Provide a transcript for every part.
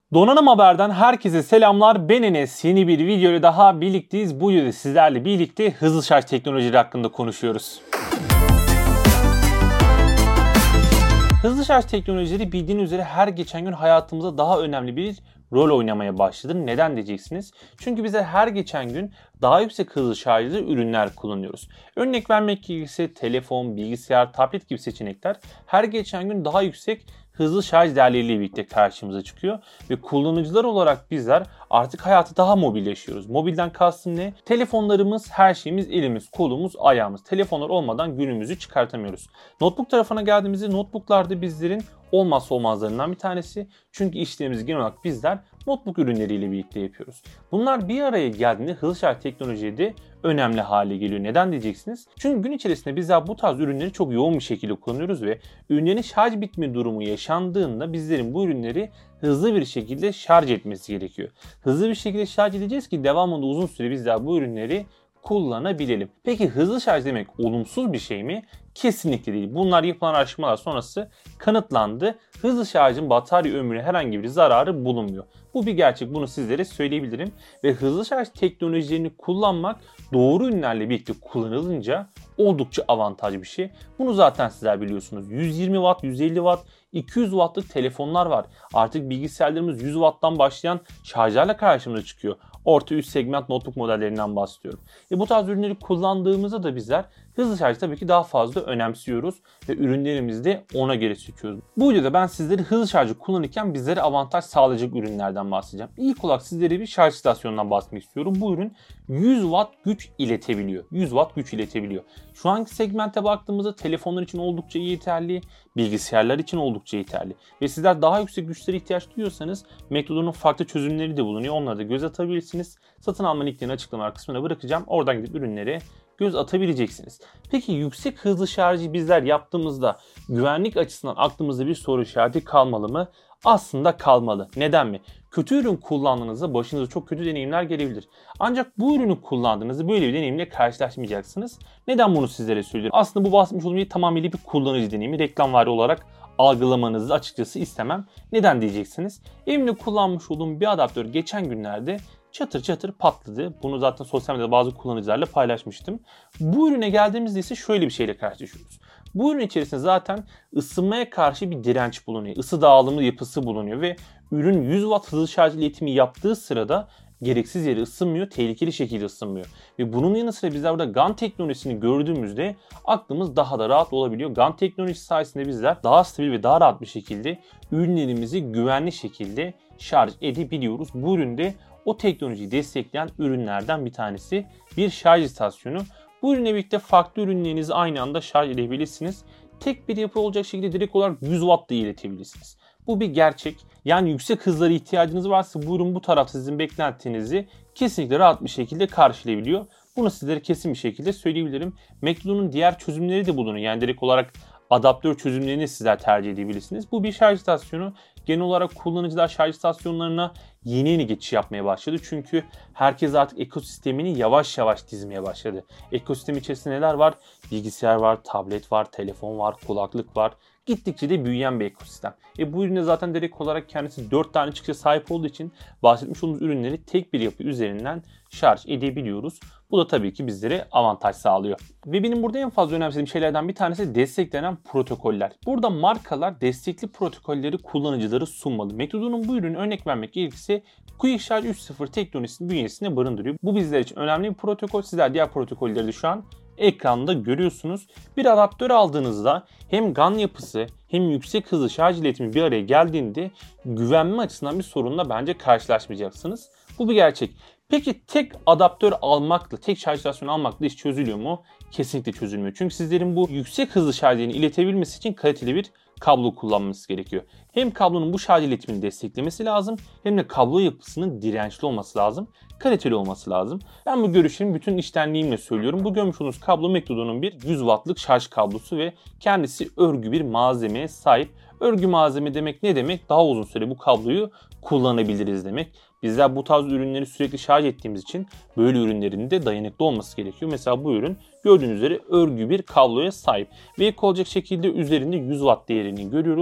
Donanım Haber'den herkese selamlar. Ben Enes. Yeni bir videoyla daha birlikteyiz. Bu videoda sizlerle birlikte hızlı şarj teknolojileri hakkında konuşuyoruz. Hızlı şarj teknolojileri bildiğiniz üzere her geçen gün hayatımızda daha önemli bir rol oynamaya başladı. Neden diyeceksiniz? Çünkü bize her geçen gün daha yüksek hızlı şarjlı ürünler kullanıyoruz. Örnek vermek gerekirse telefon, bilgisayar, tablet gibi seçenekler her geçen gün daha yüksek hızlı şarj değerleriyle birlikte karşımıza çıkıyor. Ve kullanıcılar olarak bizler artık hayatı daha mobil yaşıyoruz. Mobilden kastım ne? Telefonlarımız, her şeyimiz, elimiz, kolumuz, ayağımız. Telefonlar olmadan günümüzü çıkartamıyoruz. Notebook tarafına geldiğimizde notebooklarda bizlerin olmazsa olmazlarından bir tanesi. Çünkü işlerimizi genel olarak bizler notebook ürünleriyle birlikte yapıyoruz. Bunlar bir araya geldiğinde hızlı şarj teknolojisi de önemli hale geliyor. Neden diyeceksiniz? Çünkü gün içerisinde bizler bu tarz ürünleri çok yoğun bir şekilde kullanıyoruz ve ürünlerin şarj bitme durumu yaşandığında bizlerin bu ürünleri hızlı bir şekilde şarj etmesi gerekiyor. Hızlı bir şekilde şarj edeceğiz ki devamında uzun süre bizler bu ürünleri kullanabilelim. Peki hızlı şarj demek olumsuz bir şey mi? Kesinlikle değil. Bunlar yapılan araştırmalar sonrası kanıtlandı. Hızlı şarjın batarya ömrüne herhangi bir zararı bulunmuyor. Bu bir gerçek. Bunu sizlere söyleyebilirim. Ve hızlı şarj teknolojilerini kullanmak doğru ürünlerle birlikte kullanılınca oldukça avantajlı bir şey. Bunu zaten sizler biliyorsunuz. 120 Watt, 150 Watt, 200 Watt'lık telefonlar var. Artık bilgisayarlarımız 100 Watt'tan başlayan şarjlarla karşımıza çıkıyor. Orta üst segment notebook modellerinden bahsediyorum. Bu tarz ürünleri kullandığımızda da bizler hızlı şarjı tabii ki daha fazla önemsiyoruz ve ürünlerimizi de ona göre seçiyoruz. Bu videoda ben sizlere hızlı şarjı kullanırken bizlere avantaj sağlayacak ürünlerden bahsedeceğim. İlk olarak sizlere bir şarj istasyonundan bahsetmek istiyorum. Bu ürün 100 Watt güç iletebiliyor. 100 Watt güç iletebiliyor. Şu anki segmente baktığımızda telefonlar için oldukça yeterli, bilgisayarlar için oldukça yeterli. Ve sizler daha yüksek güçlere ihtiyaç duyuyorsanız Mektodo'nun farklı çözümleri de bulunuyor. Onları da göz atabilirsiniz. Satın alma linklerini açıklama kısmına bırakacağım. Oradan gidip ürünlere göz atabileceksiniz. Peki yüksek hızlı şarjı bizler yaptığımızda güvenlik açısından aklımızda bir soru işareti kalmalı mı? Aslında kalmalı. Neden mi? Kötü ürün kullandığınızda başınıza çok kötü deneyimler gelebilir. Ancak bu ürünü kullandığınızda böyle bir deneyimle karşılaşmayacaksınız. Neden bunu sizlere söylüyorum? Aslında bu bahsetmiş olduğum şey tamamıyla bir kullanıcı deneyimi. Reklamvari olarak algılamanızı açıkçası istemem. Neden diyeceksiniz? Evimde kullanmış olduğum bir adaptör geçen günlerde çatır çatır patladı. Bunu zaten sosyal medyada bazı kullanıcılarla paylaşmıştım. Bu ürüne geldiğimizde ise şöyle bir şeyle karşılaşıyoruz. Bu ürün içerisinde zaten ısınmaya karşı bir direnç bulunuyor. Isı dağılımı yapısı bulunuyor ve ürün 100 Watt hızlı şarj iletimi yaptığı sırada gereksiz yere ısınmıyor, tehlikeli şekilde ısınmıyor. Ve bunun yanı sıra bizler burada GaN teknolojisini gördüğümüzde aklımız daha da rahat olabiliyor. GaN teknolojisi sayesinde bizler daha stabil ve daha rahat bir şekilde ürünlerimizi güvenli şekilde şarj edebiliyoruz. Bu üründe o teknolojiyi destekleyen ürünlerden bir tanesi bir şarj istasyonu. Bu ürünle birlikte farklı ürünlerinizi aynı anda şarj edebilirsiniz. Tek bir yapı olacak şekilde direkt olarak 100 Watt da iletebilirsiniz. Bu bir gerçek. Yani yüksek hızlara ihtiyacınız varsa bu ürün bu tarafta sizin beklentinizi kesinlikle rahat bir şekilde karşılayabiliyor. Bunu sizlere kesin bir şekilde söyleyebilirim. Mektodo'nun diğer çözümleri de bulunuyor. Yani direkt olarak adaptör çözümlerini sizler tercih edebilirsiniz. Bu bir şarj istasyonu. Genel olarak kullanıcılar şarj istasyonlarına yeni geçiş yapmaya başladı. Çünkü herkes artık ekosistemini yavaş yavaş dizmeye başladı. Ekosistem içerisinde neler var? Bilgisayar var, tablet var, telefon var, kulaklık var. Gittikçe de büyüyen bir ekosistem. Bu üründe zaten direkt olarak kendisi 4 tane çıkışa sahip olduğu için bahsetmiş olduğumuz ürünleri tek bir yapı üzerinden şarj edebiliyoruz. Bu da tabii ki bizlere avantaj sağlıyor. Ve benim burada en fazla önemsediğim şeylerden bir tanesi desteklenen protokoller. Burada markalar destekli protokolleri kullanıcılara sunmalı. Mektodo'nun bu ürünü örnek vermek gerekirse Quick Charge 3.0 teknolojisinin bünyesinde barındırıyor. Bu bizler için önemli bir protokol. Sizler diğer protokolleri de şu an ekranda görüyorsunuz. Bir adaptör aldığınızda hem GaN yapısı hem yüksek hızlı şarj iletimi bir araya geldiğinde güvenme açısından bir sorunla bence karşılaşmayacaksınız. Bu bir gerçek. Peki tek adaptör almakla, tek şarj istasyonu almakla iş çözülüyor mu? Kesinlikle çözülmüyor. Çünkü sizlerin bu yüksek hızlı şarjını iletebilmesi için kaliteli bir kablo kullanması gerekiyor. Hem kablonun bu şarj iletimini desteklemesi lazım hem de kablo yapısının dirençli olması lazım. Kaliteli olması lazım. Ben bu görüşlerimi bütün içtenliğimle söylüyorum. Bu görmüş olduğunuz kablo Mektodo'nun bir 100 wattlık şarj kablosu ve kendisi örgü bir malzemeye sahip. Örgü malzeme demek ne demek? Daha uzun süre bu kabloyu kullanabiliriz demek. Bizler bu tarz ürünleri sürekli şarj ettiğimiz için böyle ürünlerin de dayanıklı olması gerekiyor. Mesela bu ürün gördüğünüz üzere örgü bir kabloya sahip. Ve ilk olacak şekilde üzerinde 100 watt değerini görüyoruz.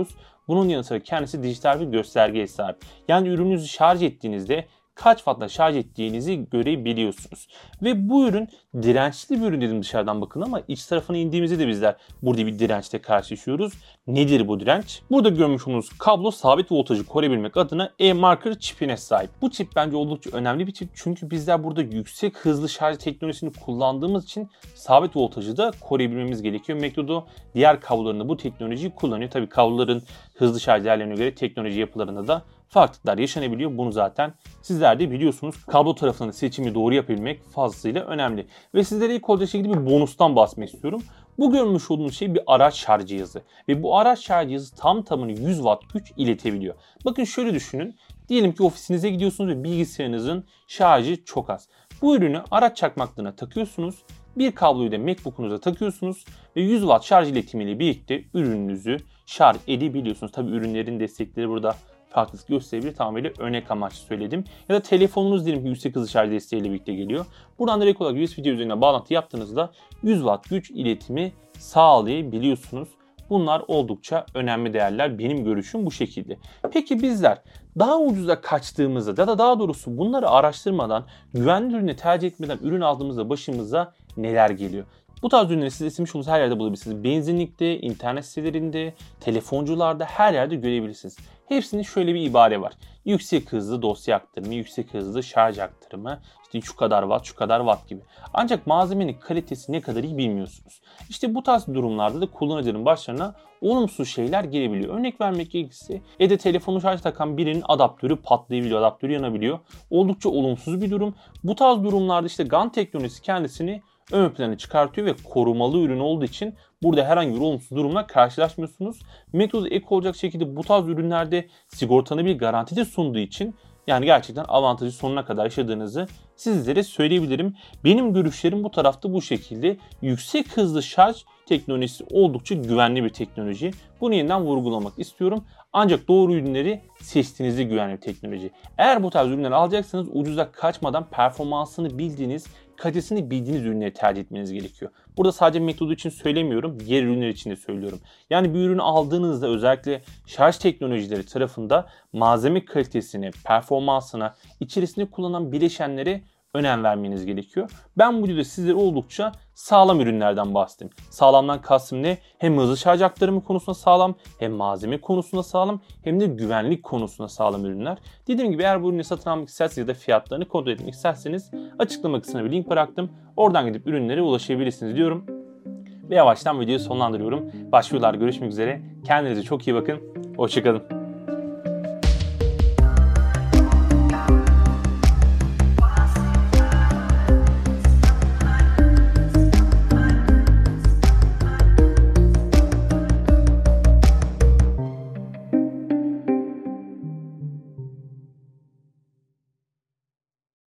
Bunun yanı sıra kendisi dijital bir göstergeye sahip. Yani ürününüzü şarj ettiğinizde kaç wattla şarj ettiğinizi görebiliyorsunuz. Ve bu ürün dirençli bir ürün dedim dışarıdan bakın ama iç tarafına indiğimizde de bizler burada bir dirençle karşılaşıyoruz. Nedir bu direnç? Burada görmüş olduğunuz kablo sabit voltajı koruyabilmek adına e-marker çipine sahip. Bu çip bence oldukça önemli bir çip çünkü bizler burada yüksek hızlı şarj teknolojisini kullandığımız için sabit voltajı da koruyabilmemiz gerekiyor. Mektodo diğer kablolarında bu teknolojiyi kullanıyor. Tabii kabloların hızlı şarj değerlerine göre teknoloji yapılarında da farklılıklar yaşanabiliyor. Bunu zaten sizler de biliyorsunuz. Kablo tarafında seçimi doğru yapabilmek fazlasıyla önemli. Ve sizlere ilk olacak şekilde bir bonustan bahsetmek istiyorum. Bu görmüş olduğunuz şey bir araç şarj cihazı. Ve bu araç şarj cihazı tam tamına 100 watt güç iletebiliyor. Bakın şöyle düşünün. Diyelim ki ofisinize gidiyorsunuz ve bilgisayarınızın şarjı çok az. Bu ürünü araç çakmaklığına takıyorsunuz. Bir kabloyu da MacBook'unuza takıyorsunuz ve 100 watt şarj iletimiyle birlikte ürününüzü şarj edebiliyorsunuz. Tabii ürünlerin destekleri burada farklılık gösterebilir. Tamamıyla örnek amaçlı söyledim. Ya da telefonunuz diyelim ki yüksek hızlı şarj desteğiyle birlikte geliyor. Buradan direkt olarak USB üzerinden bağlantı yaptığınızda 100 watt güç iletimi sağlayabiliyorsunuz. Bunlar oldukça önemli değerler. Benim görüşüm bu şekilde. Peki bizler daha ucuza kaçtığımızda ya da daha doğrusu bunları araştırmadan, güvenli ürünü tercih etmeden ürün aldığımızda başımıza neler geliyor? Bu tarz ürünleri siz istemiş olduğunuz her yerde bulabilirsiniz. Benzinlikte, internet sitelerinde, telefoncularda her yerde görebilirsiniz. Hepsinin şöyle bir ibare var. Yüksek hızlı dosya aktarımı, yüksek hızlı şarj aktarımı, işte şu kadar watt, şu kadar watt gibi. Ancak malzemenin kalitesi ne kadar iyi bilmiyorsunuz. İşte bu tarz durumlarda da kullanıcının başlarına olumsuz şeyler gelebiliyor. Örnek vermek gerekirse evde telefonu şarj takan birinin adaptörü patlayabiliyor, adaptörü yanabiliyor. Oldukça olumsuz bir durum. Bu tarz durumlarda işte GaN teknolojisi kendisini ön plana çıkartıyor ve korumalı ürün olduğu için burada herhangi bir olumsuz durumla karşılaşmıyorsunuz. Mektodo ek olacak şekilde bu tarz ürünlerde sigortalı bir garanti de sunduğu için yani gerçekten avantajı sonuna kadar yaşadığınızı sizlere söyleyebilirim. Benim görüşlerim bu tarafta bu şekilde. Yüksek hızlı şarj teknolojisi oldukça güvenli bir teknoloji. Bunu yeniden vurgulamak istiyorum. Ancak doğru ürünleri seçtiğinizde güvenli bir teknoloji. Eğer bu tarz ürünleri alacaksanız ucuza kaçmadan performansını bildiğiniz, kalitesini bildiğiniz ürünleri tercih etmeniz gerekiyor. Burada sadece Mektodo için söylemiyorum, diğer ürünler için de söylüyorum. Yani bir ürünü aldığınızda özellikle şarj teknolojileri tarafında malzeme kalitesine, performansına, içerisinde kullanılan bileşenlere önem vermeniz gerekiyor. Ben bu videoda sizlere oldukça sağlam ürünlerden bahsettim. Sağlamdan kastım ne? Hem hızlı şarj aktarımı konusunda sağlam, hem malzeme konusunda sağlam, hem de güvenlik konusunda sağlam ürünler. Dediğim gibi eğer bu ürünü satın almak isterseniz ya da fiyatlarını kontrol etmek isterseniz açıklama kısmına bir link bıraktım. Oradan gidip ürünlere ulaşabilirsiniz diyorum. Ve yavaştan videoyu sonlandırıyorum. Başka videolarda görüşmek üzere. Kendinize çok iyi bakın. Hoşçakalın.